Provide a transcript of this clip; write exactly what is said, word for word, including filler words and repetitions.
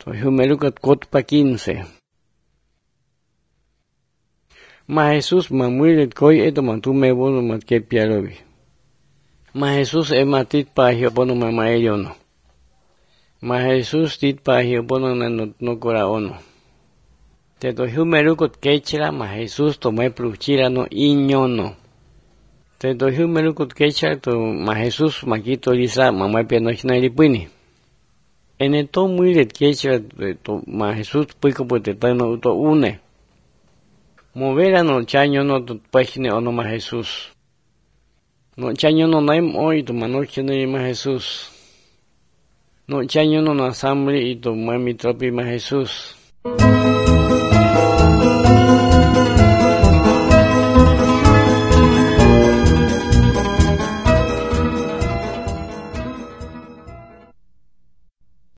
To humelukat kotpa quince. Ma Jesús mamuilet koy eto mantume bono matke pialovi. Ma Jesús ematit pa hiopono mama ellono. Ma Jesús tit pa hiopono na no cora ono. Te to humelukot kechra ma Jesús tomé pluchira no iñono. Te to humelukot kechra to ma Jesús makito lisa mamá piano chinalipini. En esto muy de kechra to ma Jesús puiko potetano to une. Movera no chaño no to página ono ma Jesús. No chaño no naim hoy to manoche no ma Jesús. No chaño no na asamble y to mami tropi ma Jesús.